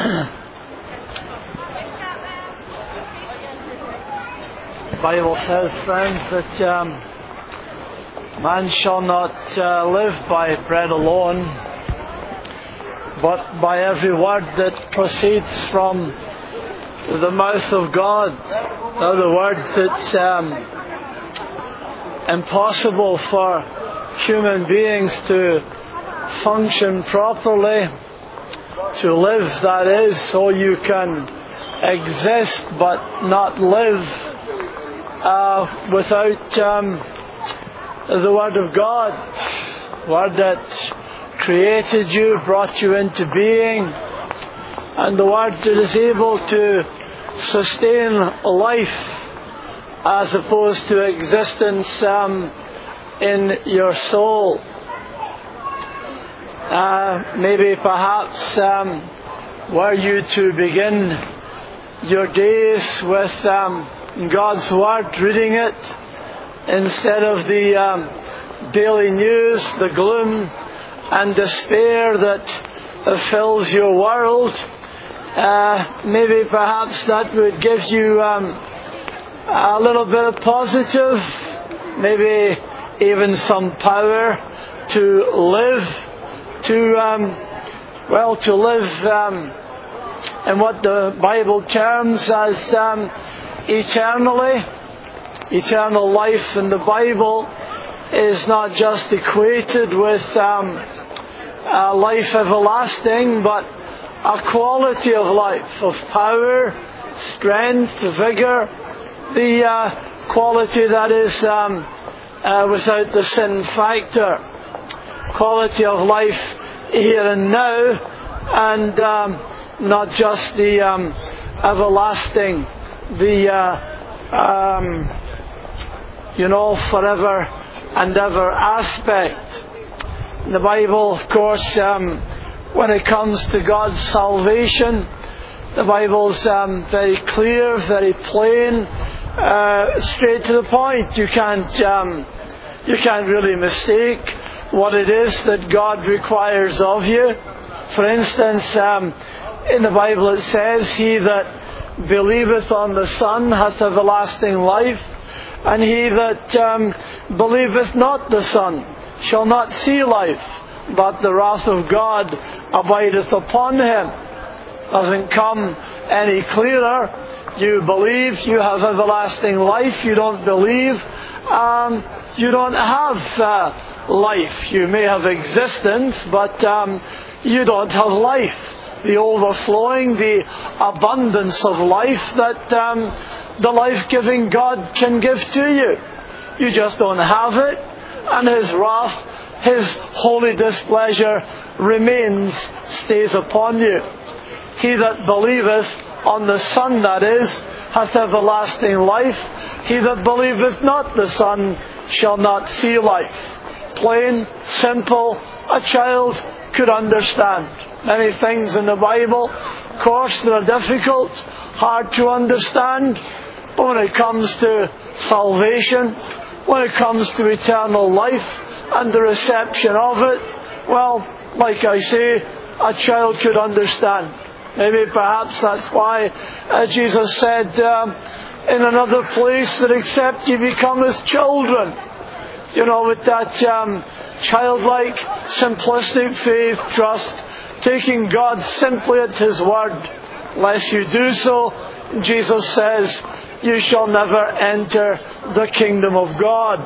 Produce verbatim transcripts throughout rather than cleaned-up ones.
The Bible says, friends, that um, man shall not uh, live by bread alone, but by every word that proceeds from the mouth of God. In other words, it's um, impossible for human beings to function properly, to live, that is, so you can exist but not live uh, without um, the Word of God, Word that created you, brought you into being, and the Word that is able to sustain life as opposed to existence um, in your soul. Uh, maybe perhaps um, were you to begin your days with um, God's Word, reading it, instead of the um, daily news, the gloom and despair that uh, fills your world, uh, maybe perhaps that would give you um, a little bit of positive, maybe even some power to live, to um, well, to live um, in what the Bible terms as um, eternally. Eternal life in the Bible is not just equated with um, a life everlasting, but a quality of life, of power, strength, vigour, the uh, quality that is um, uh, without the sin factor, quality of life here and now, and um, not just the um, everlasting, the uh, um, you know, forever and ever aspect. In the Bible, of course, um, when it comes to God's salvation, the Bible's um, very clear, very plain, uh, straight to the point. You can't, um, you can't really mistake what it is that God requires of you. For instance, um, in the Bible it says, "He that believeth on the Son hath everlasting life, and he that um, believeth not the Son shall not see life, but the wrath of God abideth upon him." Doesn't come any clearer. You believe, you have everlasting life. You don't believe, um, you don't have uh, life. You may have existence, but um, you don't have life. The overflowing, the abundance of life that um, the life-giving God can give to you. You just don't have it, and His wrath, His holy displeasure remains, stays upon you. He that believeth on the Son, that is, hath everlasting life. He that believeth not the Son shall not see life. Plain, simple, a child could understand. Many things in the Bible, of course, that are difficult, hard to understand. But when it comes to salvation, when it comes to eternal life and the reception of it, well, like I say, a child could understand. Maybe perhaps that's why uh, Jesus said um, in another place that except ye become as children, you know, with that um, childlike, simplistic faith, trust, taking God simply at His word. Lest you do so, Jesus says, you shall never enter the kingdom of God.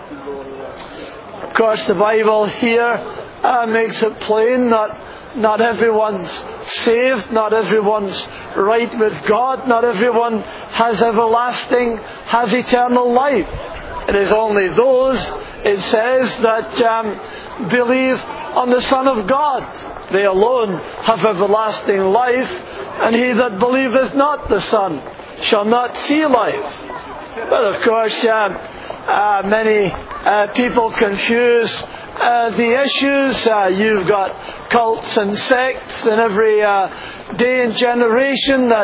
Of course, the Bible here uh, makes it plain that not everyone's saved, not everyone's right with God, not everyone has everlasting, has eternal life. It is only those, it says, that um, believe on the Son of God. They alone have everlasting life, and he that believeth not the Son shall not see life. But of course, uh, uh, many uh, people confuse uh, the issues. Uh, you've got cults and sects in every uh, day and generation that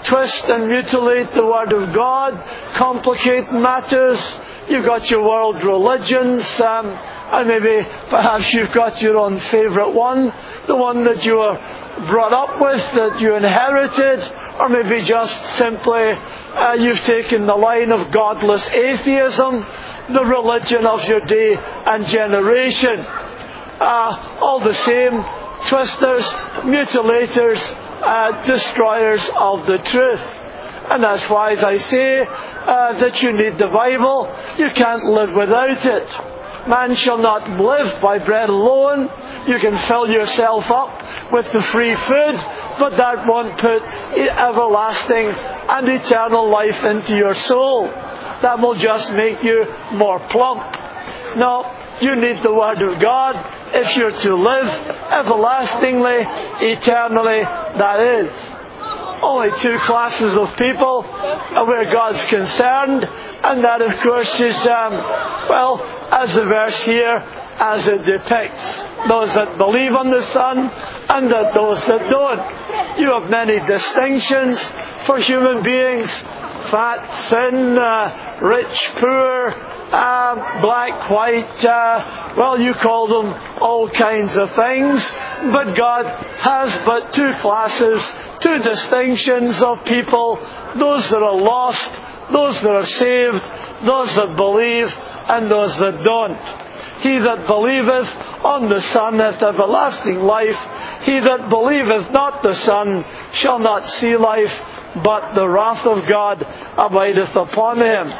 twist and mutilate the Word of God, complicate matters. You've got your world religions, um, and maybe perhaps you've got your own favourite one, the one that you were brought up with, that you inherited, or maybe just simply uh, you've taken the line of godless atheism, the religion of your day and generation. Uh, all the same, twisters, mutilators, uh, destroyers of the truth. And that's why, as I say, uh, that you need the Bible. You can't live without it. Man shall not live by bread alone. You can fill yourself up with the free food, but that won't put everlasting and eternal life into your soul. That will just make you more plump. No, you need the Word of God if you're to live everlastingly, eternally, that is. Only two classes of people where God's concerned, and that of course is, um, well, as the verse here, as it depicts. Those that believe on the Son, and that those that don't. You have many distinctions for human beings: fat, thin, uh, rich, poor, uh, black, white, uh, well, you call them all kinds of things, but God has but two classes, two distinctions of people: those that are lost, those that are saved, those that believe, and those that don't. He that believeth on the Son hath everlasting life. He that believeth not the Son shall not see life, but the wrath of God abideth upon him.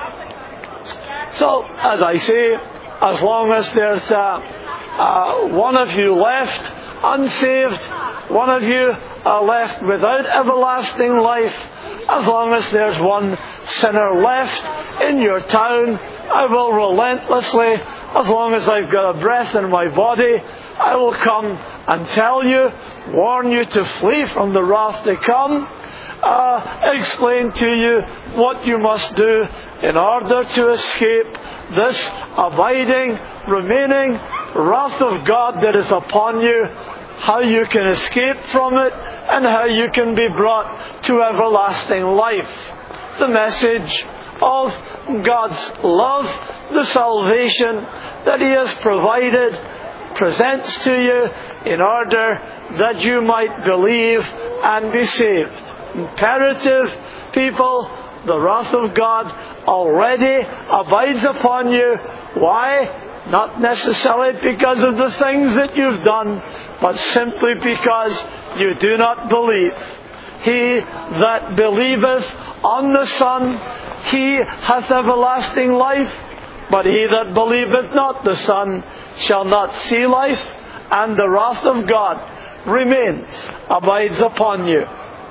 So, as I say, as long as there's uh, uh, one of you left unsaved, one of you are left without everlasting life, as long as there's one sinner left in your town, I will relentlessly, as long as I've got a breath in my body, I will come and tell you, warn you to flee from the wrath to come, uh, explain to you what you must do in order to escape this abiding, remaining wrath of God that is upon you, how you can escape from it, and how you can be brought to everlasting life. The message of God's love, the salvation that He has provided, presents to you in order that you might believe and be saved. Imperative, people, the wrath of God already abides upon you. Why? Not necessarily because of the things that you've done, but simply because you do not believe. He that believeth on the Son, he hath everlasting life, but he that believeth not the Son shall not see life, and the wrath of God remains, abides upon you.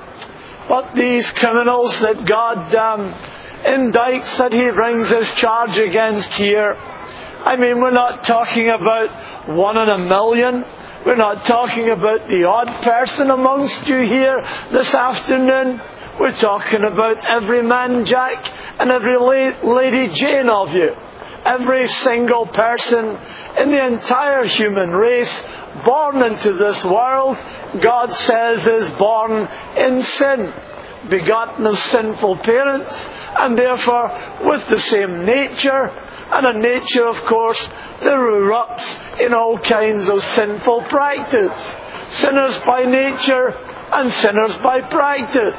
But these criminals that God um, indicts, that He brings His charge against here, I mean, we're not talking about one in a million. We're not talking about the odd person amongst you here this afternoon. We're talking about every man Jack and every lady Jane of you. Every single person in the entire human race born into this world, God says, is born in sin, begotten of sinful parents, and therefore with the same nature, and a nature, of course, that erupts in all kinds of sinful practice. Sinners by nature and sinners by practice.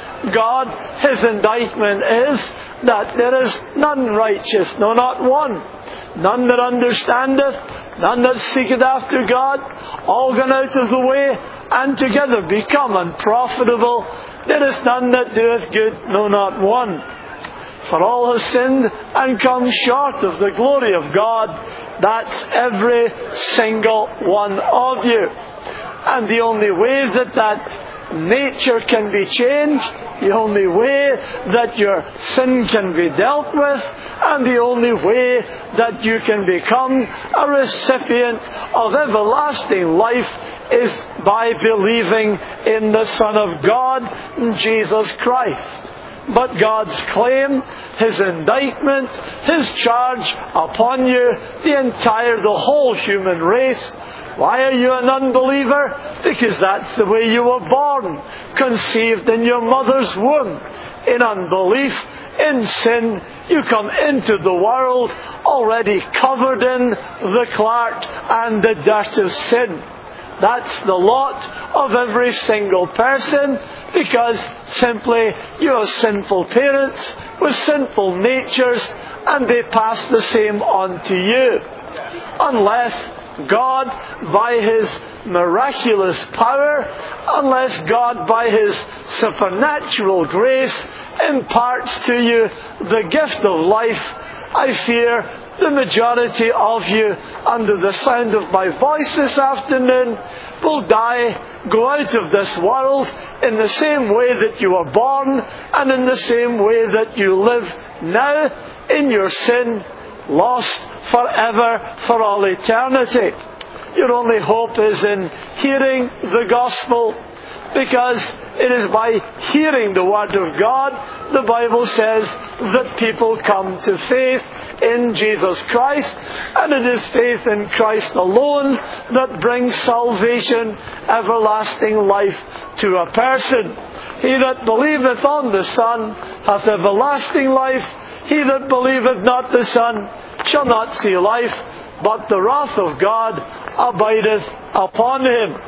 God, His indictment is that there is none righteous, no, not one. None that understandeth, none that seeketh after God, all gone out of the way, and together become unprofitable. There is none that doeth good, no, not one. For all have sinned and come short of the glory of God. That's every single one of you. And the only way that that nature can be changed, the only way that your sin can be dealt with, and the only way that you can become a recipient of everlasting life is by believing in the Son of God, Jesus Christ. But God's claim, His indictment, His charge upon you, the entire, the whole human race, Why are you an unbeliever? Because that's the way you were born, conceived in your mother's womb. In unbelief, in sin, you come into the world already covered in the clark and the dirt of sin. That's the lot of every single person, because simply you have sinful parents with sinful natures, and they pass the same on to you. Unless God, by His miraculous power, unless God, by His supernatural grace, imparts to you the gift of life, I fear the majority of you, under the sound of my voice this afternoon, will die, go out of this world in the same way that you were born, and in the same way that you live now in your sin, lost forever for all eternity. Your only hope is in hearing the gospel, because it is by hearing the Word of God, the Bible says, that people come to faith in Jesus Christ, and it is faith in Christ alone that brings salvation, everlasting life to a person. He that believeth on the Son hath everlasting life. He that believeth not the Son shall not see life, but the wrath of God abideth upon him.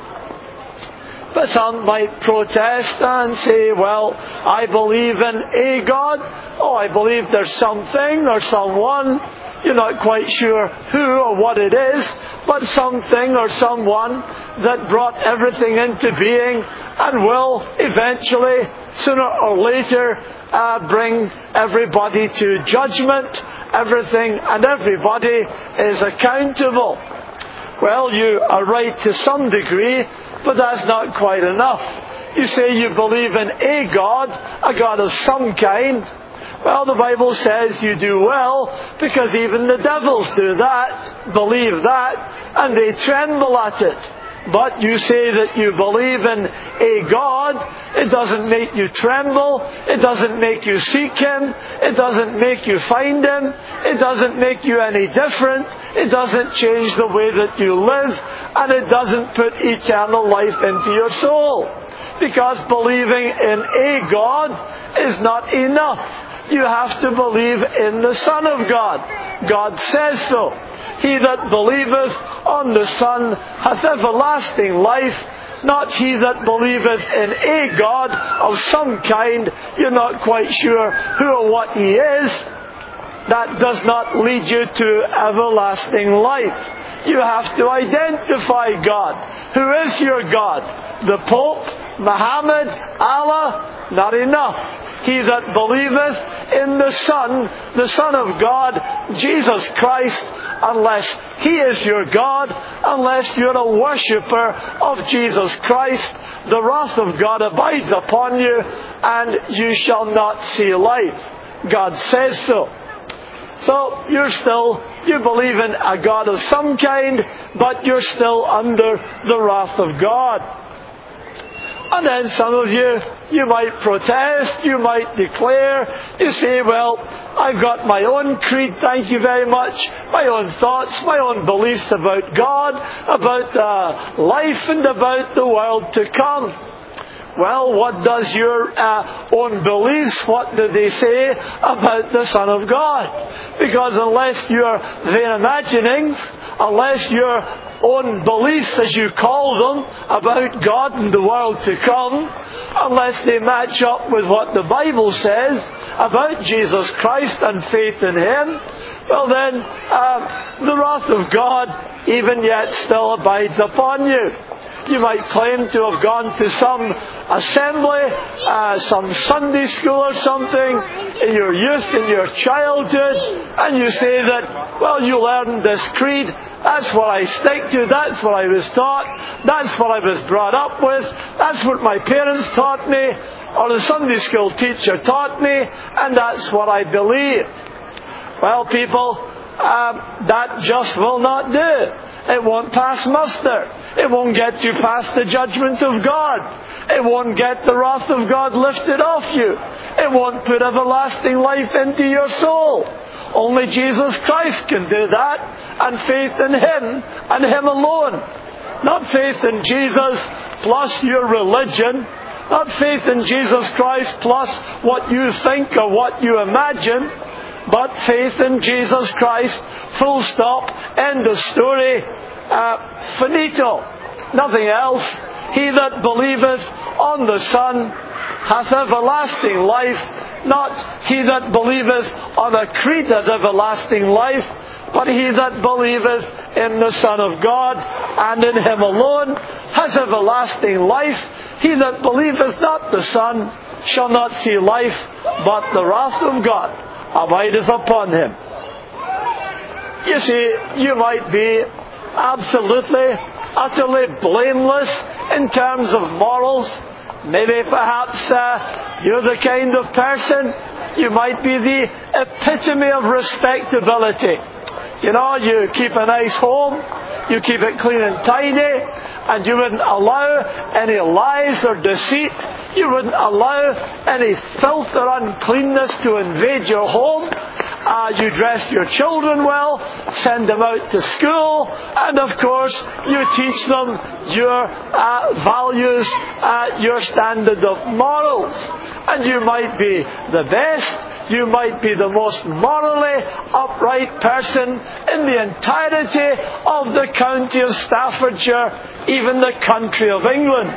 But some might protest and say, well, I believe in a God. Oh, I believe there's something or someone. You're not quite sure who or what it is, but something or someone that brought everything into being and will eventually, sooner or later, uh, bring everybody to judgment. Everything and everybody is accountable. Well, you are right to some degree, but that's not quite enough. You say you believe in a God, a God of some kind. Well, the Bible says you do well, because even the devils do that, believe that, and they tremble at it. But you say that you believe in a God, it doesn't make you tremble, it doesn't make you seek Him, it doesn't make you find Him, it doesn't make you any different, it doesn't change the way that you live, and it doesn't put eternal life into your soul. Because believing in a God is not enough. You have to believe in the Son of God. God says so. He that believeth on the Son hath everlasting life, not he that believeth in a God of some kind. You're not quite sure who or what He is. That does not lead you to everlasting life. You have to identify God. Who is your God? The Pope? Muhammad? Allah? Not enough. He that believeth in the Son, the Son of God, Jesus Christ, unless He is your God, unless you're a worshipper of Jesus Christ, the wrath of God abides upon you, and you shall not see life. God says so. So you're still, you believe in a God of some kind, but you're still under the wrath of God. And then some of you, you might protest, you might declare, you say, well, I've got my own creed, thank you very much, my own thoughts, my own beliefs about God, about uh, life and about the world to come. Well, what does your uh, own beliefs, what do they say about the Son of God? Because unless your vain imaginings, unless your own beliefs, as you call them, about God and the world to come, unless they match up with what the Bible says about Jesus Christ and faith in Him, well then, uh, the wrath of God even yet still abides upon you. You might claim to have gone to some assembly, uh, some Sunday school or something, in your youth, in your childhood, and you say that, well, you learned this creed, that's what I stick to, that's what I was taught, that's what I was brought up with, that's what my parents taught me, or the Sunday school teacher taught me, and that's what I believe. Well, people, uh, that just will not do. It won't pass muster. It won't get you past the judgment of God. It won't get the wrath of God lifted off you. It won't put everlasting life into your soul. Only Jesus Christ can do that, and faith in Him and Him alone. Not faith in Jesus plus your religion. Not faith in Jesus Christ plus what you think or what you imagine. But faith in Jesus Christ, full stop, end of story, uh, finito. Nothing else. He that believeth on the Son hath everlasting life, not he that believeth on a creed of everlasting life, but he that believeth in the Son of God, and in him alone, has everlasting life. He that believeth not the Son shall not see life, but the wrath of God abideth upon him. You see, you might be absolutely, utterly blameless in terms of morals. Maybe perhaps uh, you're the kind of person, you might be the epitome of respectability. You know, you keep a nice home, you keep it clean and tidy, and you wouldn't allow any lies or deceit. You wouldn't allow any filth or uncleanness to invade your home. Uh, you dress your children well, send them out to school, and of course you teach them your uh, values, uh, your standard of morals. And you might be the best, you might be the most morally upright person in the entirety of the county of Staffordshire, even the country of England.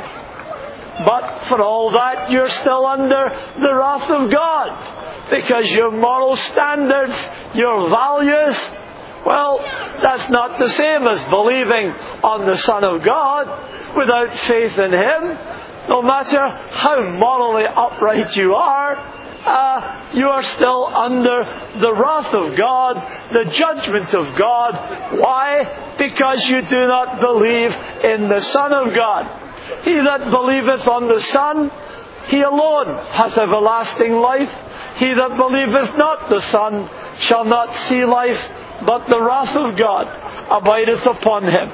But for all that, you're still under the wrath of God. Because your moral standards, your values, well, that's not the same as believing on the Son of God. Without faith in Him, no matter how morally upright you are, uh, you are still under the wrath of God, the judgment of God. Why? Because you do not believe in the Son of God. He that believeth on the Son, he alone has everlasting life. He that believeth not the Son shall not see life, but the wrath of God abideth upon him.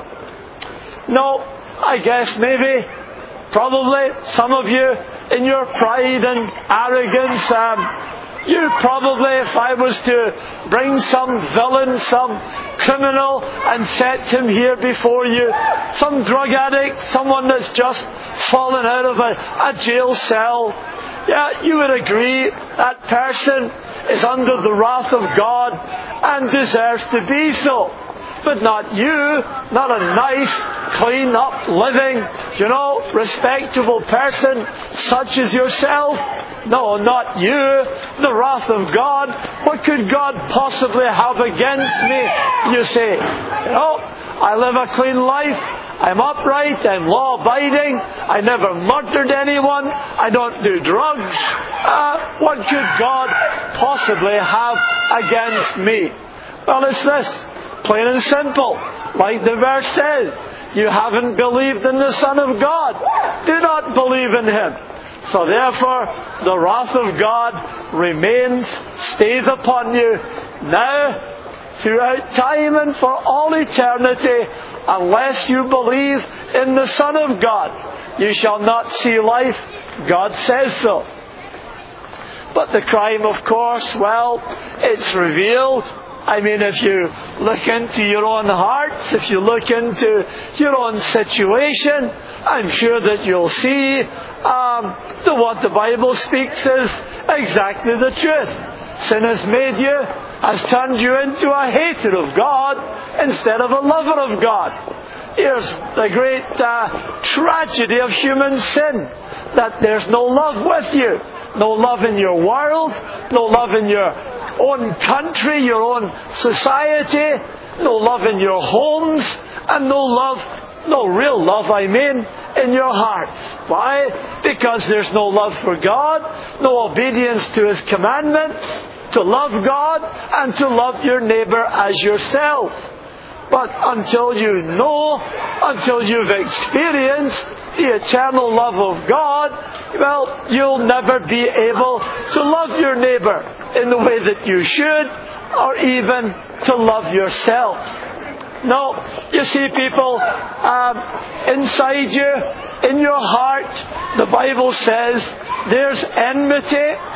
No, I guess maybe, probably, some of you, in your pride and arrogance, um, you probably, if I was to bring some villain, some criminal, and set him here before you, some drug addict, someone that's just fallen out of a, a jail cell, yeah, you would agree that person is under the wrath of God and deserves to be so. But not you, not a nice, clean up, living, you know, respectable person such as yourself. No, not you. The wrath of God. What could God possibly have against me, you say? You know, I live a clean life. I'm upright, I'm law-abiding, I never murdered anyone, I don't do drugs. Uh, what could God possibly have against me? Well, it's this, plain and simple. Like the verse says, you haven't believed in the Son of God. Do not believe in Him. So therefore, the wrath of God remains, stays upon you now, throughout time and for all eternity, unless you believe in the Son of God. You shall not see life. God says so. But the crime, of course, well, it's revealed. I mean, if you look into your own hearts, if you look into your own situation, I'm sure that you'll see um, that what the Bible speaks is exactly the truth. Sin has made you, has turned you into a hater of God instead of a lover of God. Here's the great uh, tragedy of human sin, that there's no love with you. No love in your world, no love in your own country, your own society, no love in your homes, and no love, no real love, I mean, in your hearts. Why? Because there's no love for God, no obedience to His commandments, to love God and to love your neighbour as yourself. But until you know, until you've experienced the eternal love of God, well, you'll never be able to love your neighbour in the way that you should, or even to love yourself. No, you see, people, um, inside you, in your heart, the Bible says there's enmity,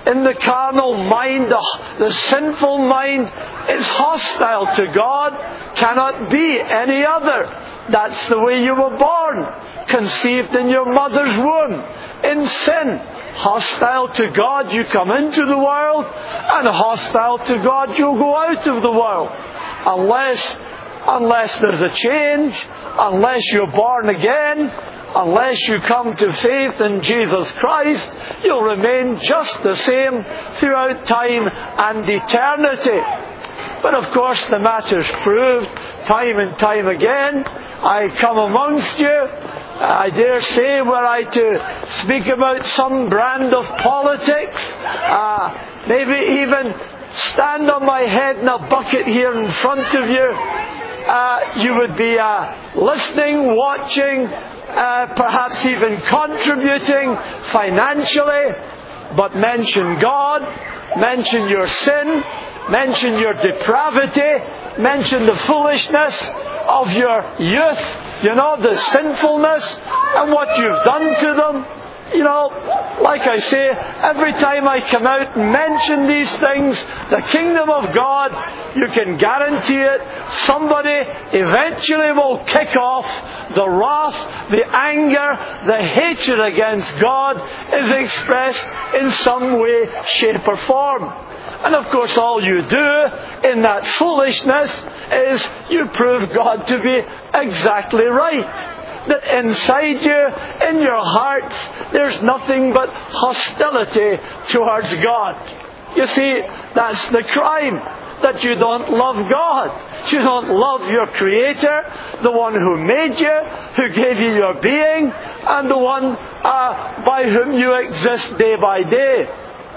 in the carnal mind, the, the sinful mind, is hostile to God, cannot be any other. That's the way you were born, conceived in your mother's womb, in sin. Hostile to God, you come into the world, and hostile to God, you'll go out of the world. Unless, unless there's a change, unless you're born again, unless you come to faith in Jesus Christ, you'll remain just the same throughout time and eternity. But of course the matter's proved time and time again. I come amongst you, I dare say, were I to speak about some brand of politics, uh, maybe even stand on my head in a bucket here in front of you, uh, you would be uh, listening, watching, uh, perhaps even contributing financially. But mention God, mention your sin, mention your depravity, mention the foolishness of your youth, you know, the sinfulness and what you've done to them. You know, like I say, every time I come out and mention these things, the kingdom of God, you can guarantee it, somebody eventually will kick off. The wrath, the anger, the hatred against God is expressed in some way, shape or form. And of course all you do in that foolishness is you prove God to be exactly right. That inside you, in your hearts, there's nothing but hostility towards God. You see, that's the crime. That you don't love God. You don't love your Creator, the one who made you, who gave you your being, and the one uh, by whom you exist day by day.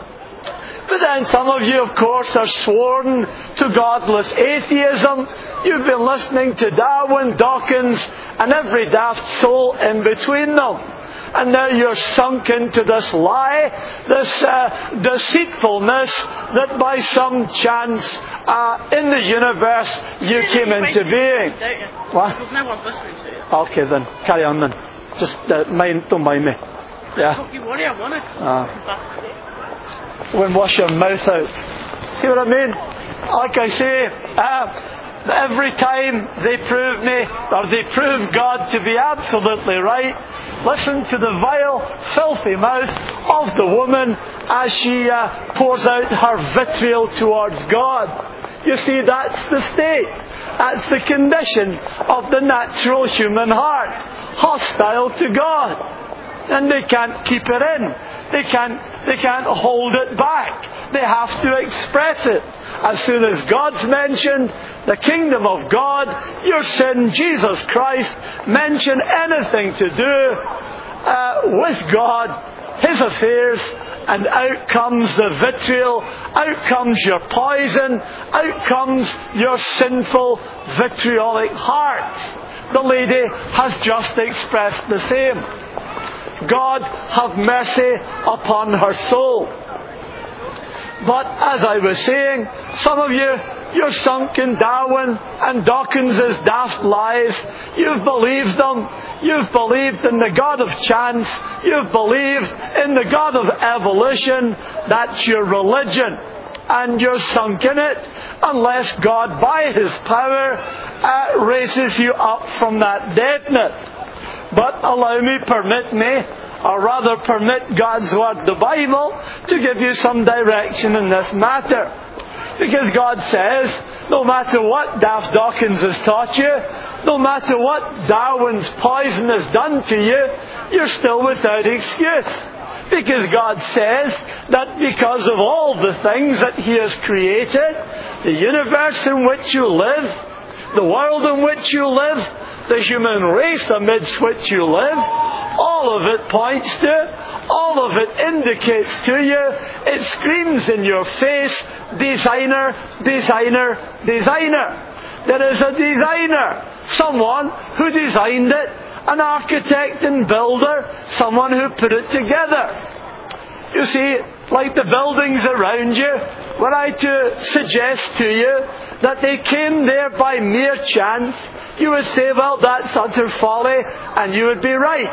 But then some of you, of course, are sworn to godless atheism. You've been listening to Darwin, Dawkins, and every daft soul in between them. And now you're sunk into this lie, this uh, deceitfulness, that by some chance uh, in the universe you came into being. What? There's no one listening to you. Okay then, carry on then. Just uh, mind, don't mind me. Yeah. Don't you worry, I want it. Uh. Go and wash your mouth out. See what I mean? Like I say, uh, every time they prove me, or they prove God to be absolutely right, listen to the vile, filthy mouth of the woman as she uh, pours out her vitriol towards God. You see, that's the state. That's the condition of the natural human heart. Hostile to God. And they can't keep it in. They can't, they can't hold it back. They have to express it. As soon as God's mentioned, the kingdom of God, your sin, Jesus Christ, mention anything to do uh, with God, His affairs, and out comes the vitriol, out comes your poison, out comes your sinful, vitriolic heart. The lady has just expressed the same. God have mercy upon her soul. But as I was saying, some of you, you're sunk in Darwin and Dawkins' daft lies. You've believed them. You've believed in the God of chance. You've believed in the God of evolution. That's your religion. And you're sunk in it unless God, by His power, uh, raises you up from that deadness. But allow me, permit me, or rather permit God's Word, the Bible, to give you some direction in this matter. Because God says, no matter what Daft Dawkins has taught you, no matter what Darwin's poison has done to you, you're still without excuse. Because God says that because of all the things that He has created, the universe in which you live, the world in which you live, the human race amidst which you live, all of it points to, all of it indicates to you, it screams in your face, designer, designer, designer. There is a designer, someone who designed it, an architect and builder, someone who put it together. You see, like the buildings around you, were I to suggest to you that they came there by mere chance, you would say, well, that's utter folly, and you would be right.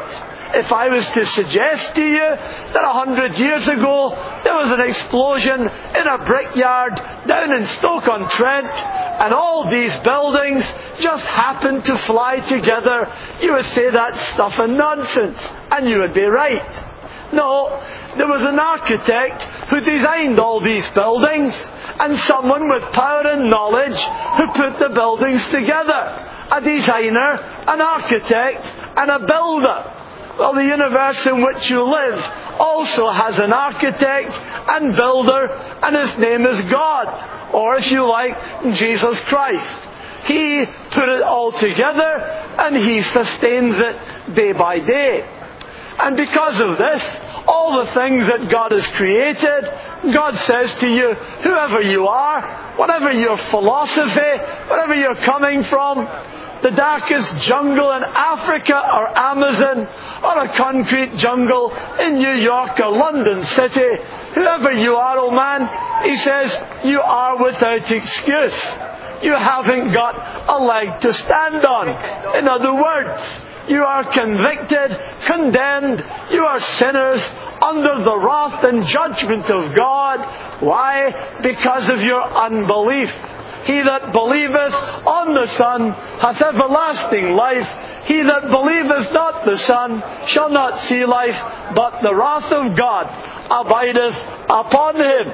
if I was to suggest to you that a hundred years ago there was an explosion in a brickyard down in Stoke-on-Trent and all these buildings just happened to fly together, you would say that's stuff and nonsense, and you would be right. No, there was an architect who designed all these buildings, and someone with power and knowledge who put the buildings together. A designer, an architect, and a builder. Well, the universe in which you live also has an architect and builder, and his name is God, or if you like, Jesus Christ. He put it all together, and He sustains it day by day. And because of this, all the things that God has created, God says to you, whoever you are, whatever your philosophy, whatever you're coming from, the darkest jungle in Africa or Amazon, or a concrete jungle in New York or London City, whoever you are, oh man, He says, you are without excuse. You haven't got a leg to stand on. In other words, you are convicted, condemned, you are sinners under the wrath and judgment of God. Why? Because of your unbelief. He that believeth on the Son hath everlasting life. He that believeth not the Son shall not see life, but the wrath of God abideth upon him.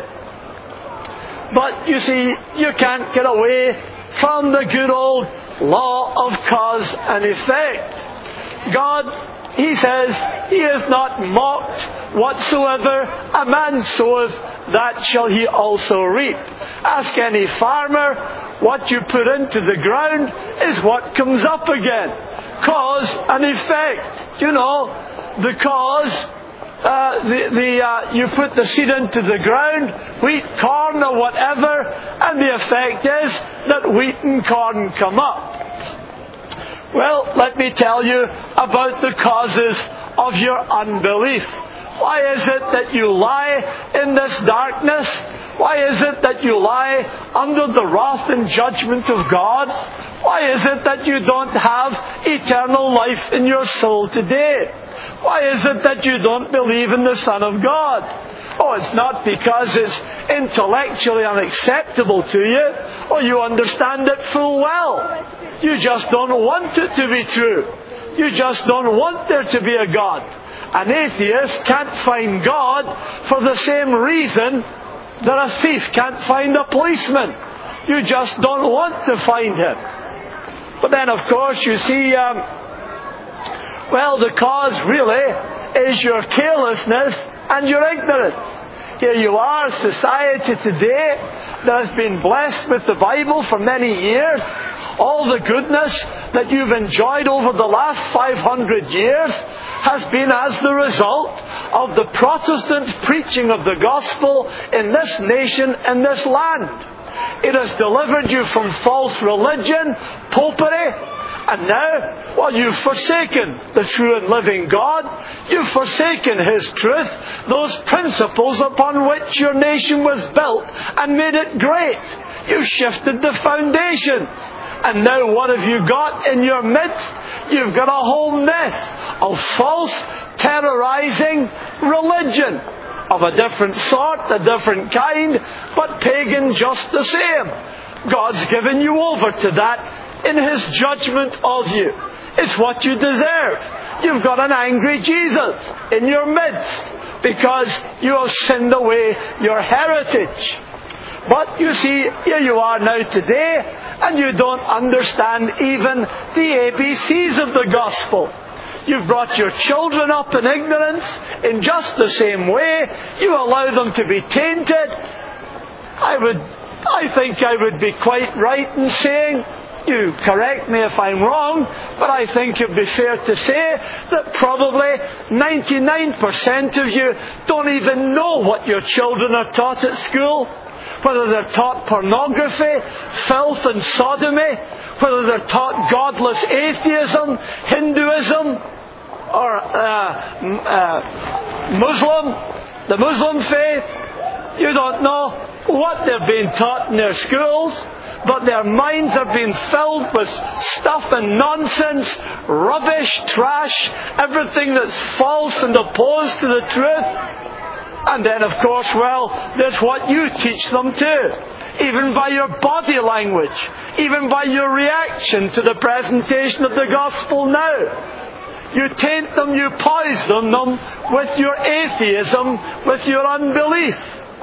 But you see, you can't get away from the good old law of cause and effect. God, He says, He is not mocked. Whatsoever a man soweth, that shall he also reap. Ask any farmer, what you put into the ground is what comes up again. Cause and effect. You know, the cause, uh, the, the, uh, you put the seed into the ground, wheat, corn or whatever, and the effect is that wheat and corn come up. Well, let me tell you about the causes of your unbelief. Why is it that you lie in this darkness? Why is it that you lie under the wrath and judgment of God? Why is it that you don't have eternal life in your soul today? Why is it that you don't believe in the Son of God? Oh, it's not because it's intellectually unacceptable to you, or you understand it full well. You just don't want it to be true. You just don't want there to be a God. An atheist can't find God for the same reason that a thief can't find a policeman. You just don't want to find him. But then, of course, you see, um, well, the cause really is your carelessness and your ignorance. Here you are, society today that has been blessed with the Bible for many years. All the goodness that you've enjoyed over the last five hundred years has been as the result of the Protestant preaching of the gospel in this nation and this land. It has delivered you from false religion, popery, and now, well, you've forsaken the true and living God. You've forsaken His truth, those principles upon which your nation was built and made it great. You've shifted the foundation. And now what have you got in your midst? You've got a whole mess of false, terrorizing religion. Of a different sort, a different kind, but pagan just the same. God's given you over to that in His judgment of you. It's what you deserve. You've got an angry Jesus in your midst because you have sinned away your heritage. But you see, here you are now today, and you don't understand even the A B Cs of the gospel. You've brought your children up in ignorance in just the same way. You allow them to be tainted. I would, I think I would be quite right in saying, you correct me if I'm wrong, but I think it would be fair to say that probably ninety-nine percent of you don't even know what your children are taught at school. Whether they're taught pornography, filth and sodomy, whether they're taught godless atheism, Hinduism, or uh, uh, Muslim, the Muslim faith, You don't know what they're being taught in their schools, but their minds are being filled with stuff and nonsense, rubbish, trash, everything that's false and opposed to the truth. And then, of course, well, there's what you teach them too. Even by your body language, even by your reaction to the presentation of the gospel now. You taint them, you poison them with your atheism, with your unbelief.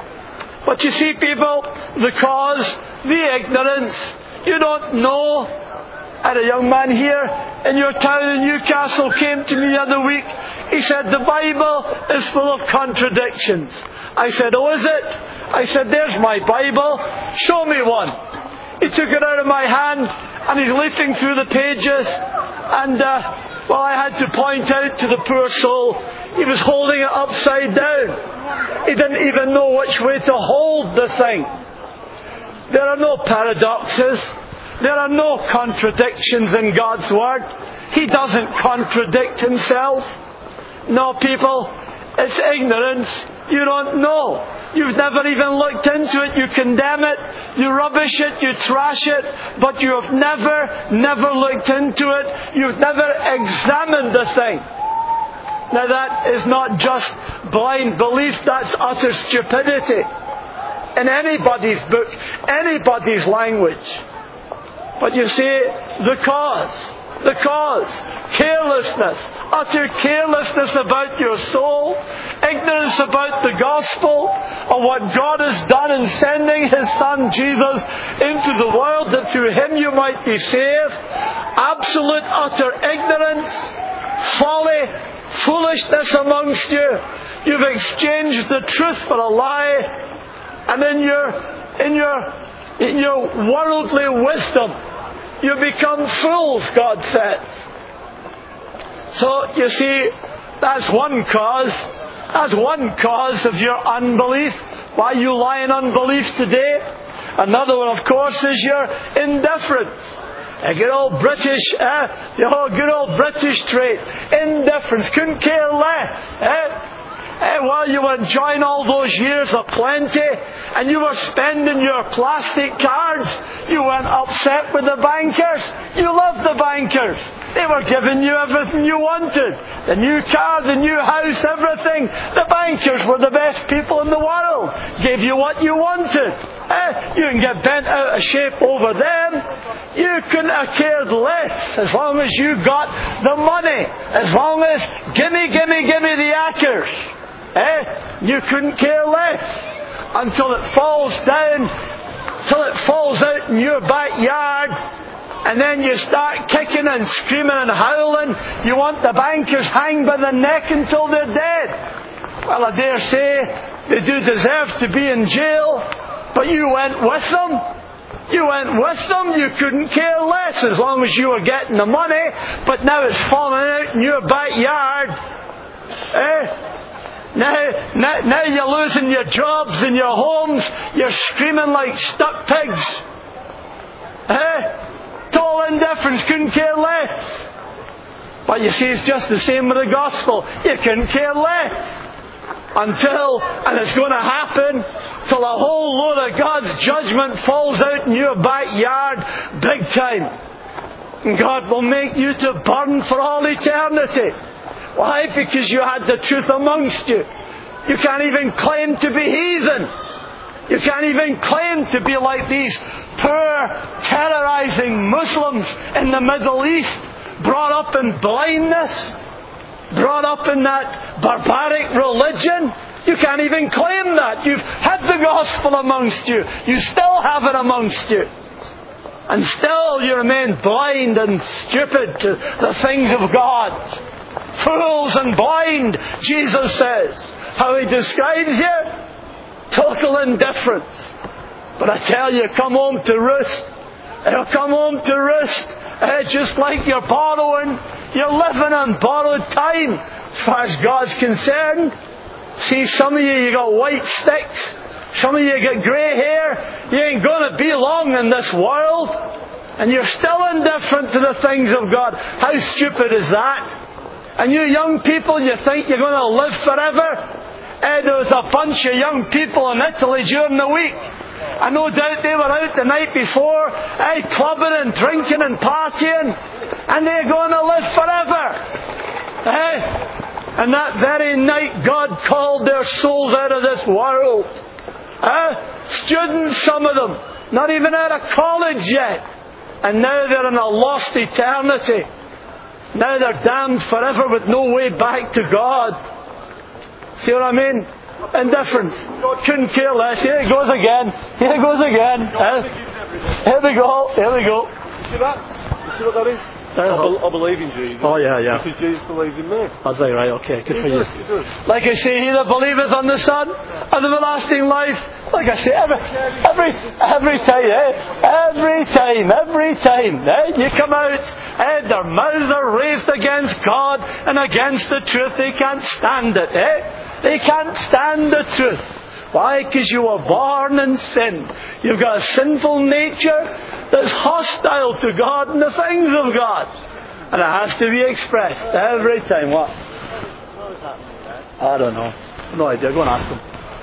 But you see, people, the cause, the ignorance, you don't know. I had a young man here in your town in Newcastle came to me the other week. He said, the Bible is full of contradictions. I said, oh, is it? I said, there's my Bible. Show me one. He took it out of my hand and he's leafing through the pages. And, uh, well, I had to point out to the poor soul, he was holding it upside down. He didn't even know which way to hold the thing. There are no paradoxes. There are no contradictions in God's Word. He doesn't contradict Himself. No, people, it's ignorance. You don't know. You've never even looked into it. You condemn it. You rubbish it. You trash it. But you have never, never looked into it. You've never examined the thing. Now that is not just blind belief. That's utter stupidity. In anybody's book, anybody's language. But you see, the cause, the cause, carelessness, utter carelessness about your soul, ignorance about the gospel, of what God has done in sending His Son Jesus into the world, that through Him you might be saved, absolute utter ignorance, folly, foolishness amongst you. You've exchanged the truth for a lie, and in your, in your, in your worldly wisdom, you become fools, God says. So, you see, that's one cause. That's one cause of your unbelief. Why you lie in unbelief today. Another one, of course, is your indifference. A good old British, eh? The whole good old British trait. Indifference. Couldn't care less. Eh? And while you were enjoying all those years of plenty, and you were spending your plastic cards, you weren't upset with the bankers. You loved the bankers. They were giving you everything you wanted. The new car, the new house, everything. The bankers were the best people in the world. Gave you what you wanted. Eh? You can get bent out of shape over them. You couldn't have cared less as long as you got the money. As long as, gimme, gimme, gimme the acres. Eh? You couldn't care less until it falls down, till it falls out in your backyard, and then you start kicking and screaming and howling. You want the bankers hanged by the neck until they're dead. Well, I dare say they do deserve to be in jail, but you went with them. You went with them. You couldn't care less as long as you were getting the money, but now it's falling out in your backyard. Eh? Now, now, now you're losing your jobs and your homes. You're screaming like stuck pigs. Eh? Total indifference, couldn't care less. But you see, it's just the same with the gospel. You couldn't care less. Until, and it's going to happen, till a whole load of God's judgment falls out in your backyard big time. And God will make you to burn for all eternity. Why? Because you had the truth amongst you. You can't even claim to be heathen. You can't even claim to be like these poor, terrorizing Muslims in the Middle East, brought up in blindness, brought up in that barbaric religion. You can't even claim that. You've had the gospel amongst you. You still have it amongst you. And still you remain blind and stupid to the things of God. Fools and blind, Jesus says. How He describes you? Total indifference. But I tell you, come home to roost. It'll come home to roost. Uh, just like you're borrowing. You're living on borrowed time, as far as God's concerned. See, some of you, you got white sticks. Some of you got grey hair. You ain't going to be long in this world. And you're still indifferent to the things of God. How stupid is that? And you young people, you think you're going to live forever? Uh, Eh, there was a bunch of young people in Italy during the week. And no doubt they were out the night before, eh, clubbing and drinking and partying. And they're going to live forever. Eh? And that very night God called their souls out of this world. Eh? Students, some of them, not even out of college yet. And now they're in a lost eternity. Now they're damned forever with no way back to God. See what I mean? Indifference. Couldn't care less. Here it goes again. Here it goes again. Eh? Here we go. Here we go. You see that? You see what that is? I, be- I believe in Jesus. Oh yeah, yeah. Because Jesus believes in me. That's right, right, okay, good He for you. does, he does. Like I say, he that believeth on the Son of everlasting life. Like I say, every every every time, eh? Every time, every time, eh? You come out, eh? Their mouths are raised against God and against the truth. They can't stand it, eh? They can't stand the truth. Why? Because you were born in sin. You've got a sinful nature that's hostile to God and the things of God. And it has to be expressed every time. What? I don't know. No idea. Go and ask him.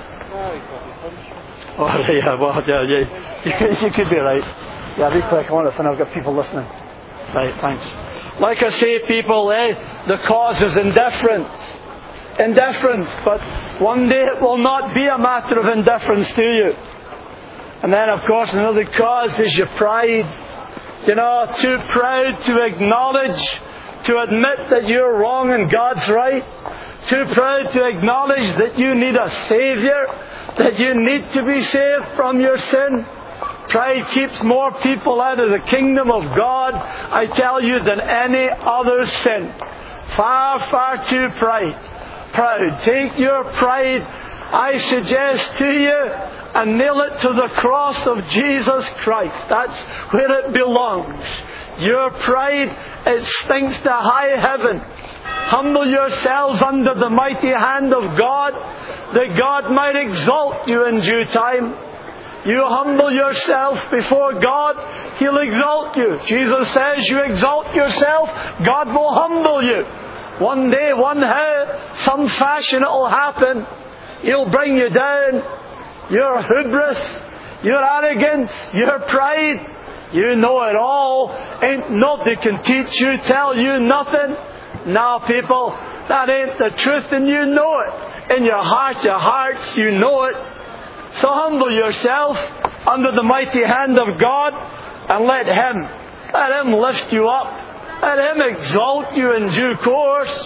Oh, yeah, well, yeah, yeah. You could, you could be right. Yeah, be quick. I want to find I've got people listening. Right, thanks. Like I say, people, eh, the cause is indifference. Indifference, but one day it will not be a matter of indifference to you. And then, of course, another cause is your pride. You know, too proud to acknowledge, to admit that you're wrong and God's right. Too proud to acknowledge that you need a Saviour, that you need to be saved from your sin. Pride keeps more people out of the kingdom of God, I tell you, than any other sin. Far, far too pride. Proud. Take your pride, I suggest to you, and nail it to the cross of Jesus Christ. That's where it belongs. Your pride, it stinks to high heaven. Humble yourselves under the mighty hand of God, that God might exalt you in due time. You humble yourself before God, He'll exalt you. Jesus says, you exalt yourself, God will humble you. One day, one how, some fashion it will happen. He'll bring you down. Your hubris, your arrogance, your pride, you know it all. Ain't nobody can teach you, tell you nothing. Now, people, that ain't the truth, and you know it. In your heart, your hearts, you know it. So humble yourself under the mighty hand of God, and let Him, let Him lift you up. Let Him exalt you in due course.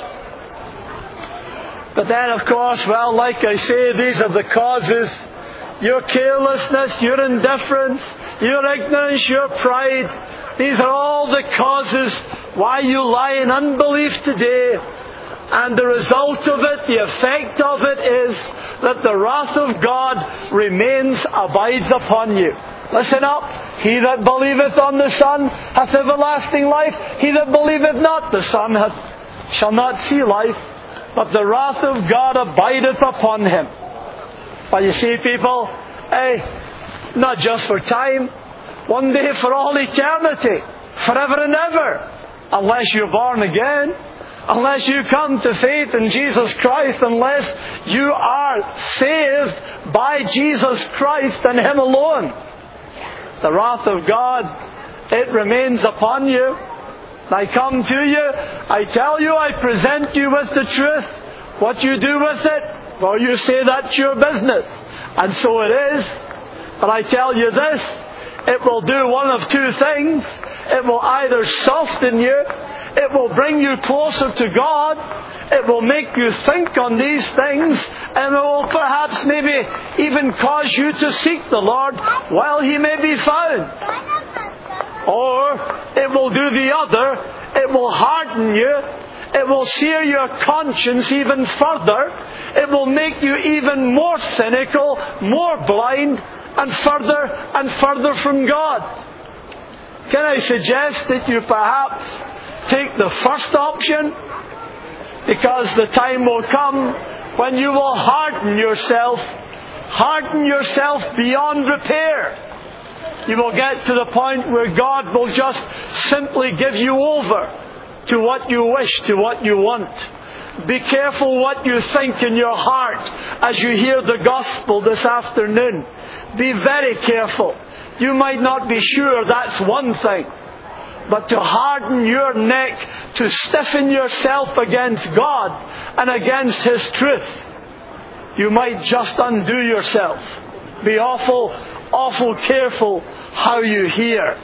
But then, of course, well, like I say, these are the causes. Your carelessness, your indifference, your ignorance, your pride. These are all the causes why you lie in unbelief today. And the result of it, the effect of it is that the wrath of God remains, abides upon you. Listen up. He that believeth on the Son hath everlasting life. He that believeth not the Son hath, shall not see life, but the wrath of God abideth upon him. But you see, people, eh, not just for time, one day for all eternity, forever and ever, unless you're born again, unless you come to faith in Jesus Christ, unless you are saved by Jesus Christ and Him alone. The wrath of God, it remains upon you. I come to you, I tell you, I present you with the truth. What you do with it, well, you say that's your business. And so it is. But I tell you this, it will do one of two things. It will either soften you, it will bring you closer to God, it will make you think on these things, and it will perhaps maybe even cause you to seek the Lord while He may be found. Or it will do the other, it will harden you, it will sear your conscience even further, it will make you even more cynical, more blind, and further and further from God. Can I suggest that you perhaps take the first option? Because the time will come when you will harden yourself, harden yourself beyond repair. You will get to the point where God will just simply give you over to what you wish, to what you want. Be careful what you think in your heart as you hear the gospel this afternoon. Be very careful. You might not be sure, that's one thing. But to harden your neck, to stiffen yourself against God and against His truth, you might just undo yourself. Be awful, awful careful how you hear.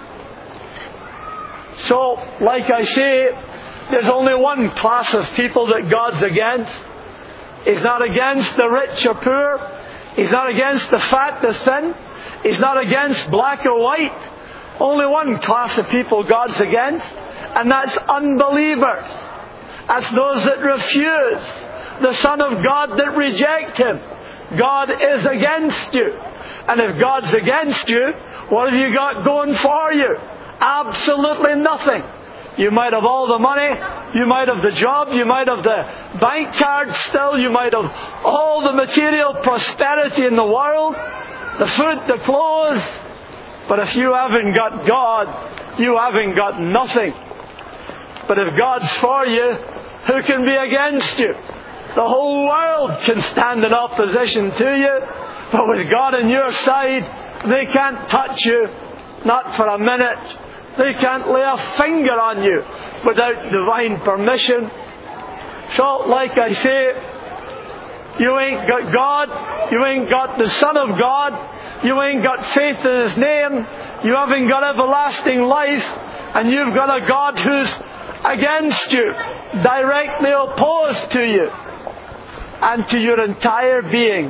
So, like I say, there's only one class of people that God's against. He's not against the rich or poor. He's not against the fat, the thin. He's not against black or white. Only one class of people God's against, and that's unbelievers. That's those that refuse the Son of God, that reject Him. God is against you. And if God's against you, what have you got going for you? Absolutely nothing. You might have all the money, you might have the job, you might have the bank card still, you might have all the material prosperity in the world, the food, the clothes. But if you haven't got God, you haven't got nothing. But if God's for you, who can be against you? The whole world can stand in opposition to you, but with God on your side, they can't touch you, not for a minute. They can't lay a finger on you without divine permission. So, like I say, you ain't got God, you ain't got the Son of God, you ain't got faith in His name, you haven't got everlasting life, and you've got a God who's against you, directly opposed to you, and to your entire being.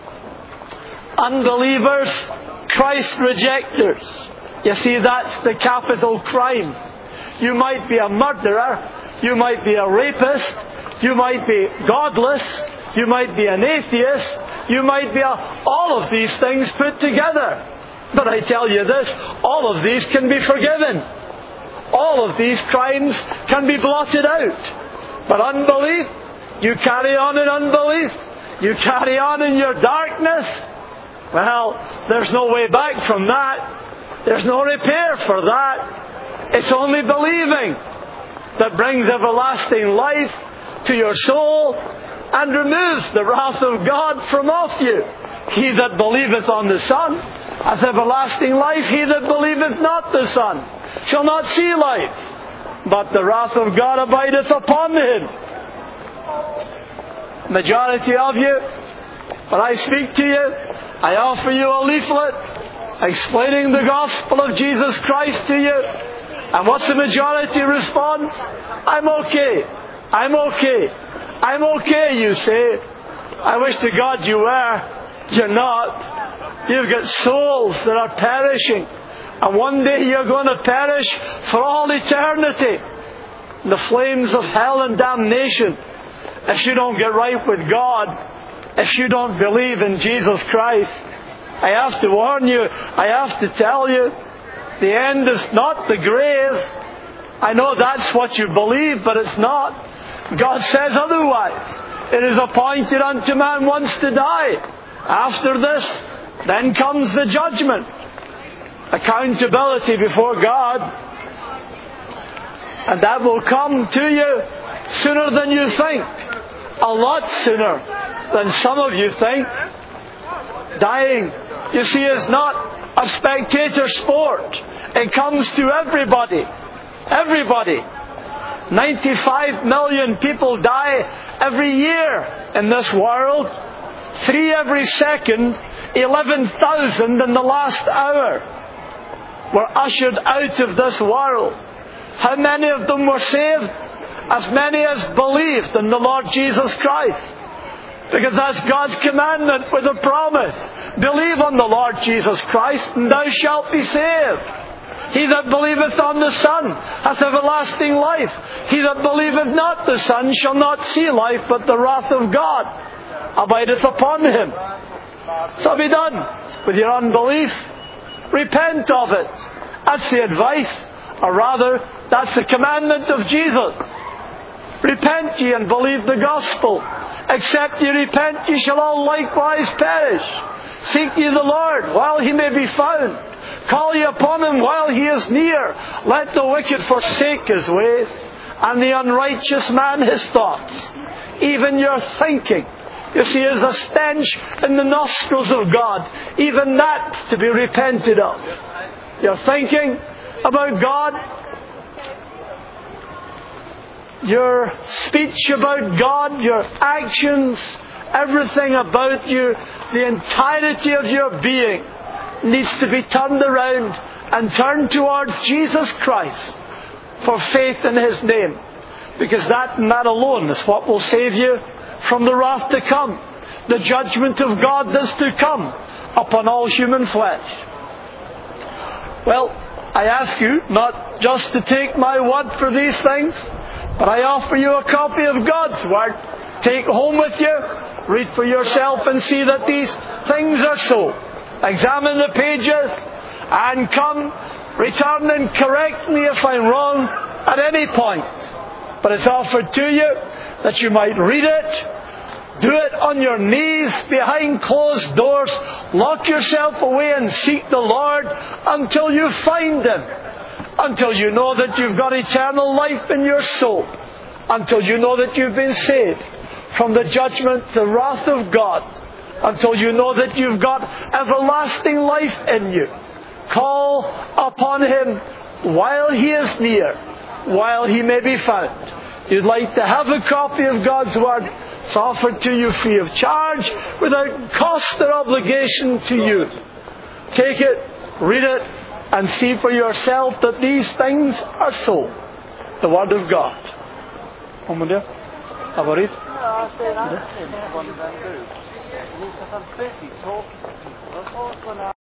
Unbelievers, Christ rejectors. You see, that's the capital crime. You might be a murderer, you might be a rapist, you might be godless, you might be an atheist, you might be a, all of these things put together. But I tell you this, all of these can be forgiven. All of these crimes can be blotted out. But unbelief, you carry on in unbelief, you carry on in your darkness, well, there's no way back from that. There's no repair for that. It's only believing that brings everlasting life to your soul and removes the wrath of God from off you. He that believeth on the Son hath everlasting life. He that believeth not the Son shall not see life, but the wrath of God abideth upon him. Majority of you, when I speak to you, I offer you a leaflet explaining the gospel of Jesus Christ to you. And what's the majority response? I'm okay. I'm okay. I'm okay, you say. I wish to God you were. You're not. You've got souls that are perishing. And one day you're going to perish for all eternity in the flames of hell and damnation if you don't get right with God, if you don't believe in Jesus Christ. I have to warn you, I have to tell you, the end is not the grave. I know that's what you believe, but it's not. God says otherwise. It is appointed unto man once to die. After this, then comes the judgment. Accountability before God. And that will come to you sooner than you think. A lot sooner than some of you think. Dying, you see, is not a spectator sport. It comes to everybody. Everybody. ninety-five million people die every year in this world. Three every second. eleven thousand in the last hour were ushered out of this world. How many of them were saved? As many as believed in the Lord Jesus Christ. Because that's God's commandment with a promise. Believe on the Lord Jesus Christ, and thou shalt be saved. He that believeth on the Son hath everlasting life. He that believeth not the Son shall not see life, but the wrath of God abideth upon him. So be done with your unbelief. Repent of it. That's the advice, or rather, that's the commandment of Jesus. Repent ye and believe the gospel. Except ye repent, ye shall all likewise perish. Seek ye the Lord while He may be found. Call ye upon Him while He is near. Let the wicked forsake his ways, and the unrighteous man his thoughts. Even your thinking, you see, is a stench in the nostrils of God. Even that to be repented of. Your thinking about God, your speech about God, your actions, everything about you, the entirety of your being needs to be turned around and turned towards Jesus Christ for faith in His name. Because that and that alone is what will save you from the wrath to come. The judgment of God that's to come upon all human flesh. Well, I ask you not just to take my word for these things, but I offer you a copy of God's Word. Take home with you, read for yourself and see that these things are so. Examine the pages and come, return and correct me if I'm wrong at any point. But it's offered to you that you might read it, do it on your knees behind closed doors, lock yourself away and seek the Lord until you find Him. Until you know that you've got eternal life in your soul. Until you know that you've been saved from the judgment, the wrath of God. Until you know that you've got everlasting life in you. Call upon Him while He is near, while He may be found. You'd like to have a copy of God's Word. It's offered to you free of charge, without cost or obligation to you. Take it, read it, and see for yourself that these things are so. The Word of God. Om det? Har varit? Ja, det är en annan. Det är en busy talking to people.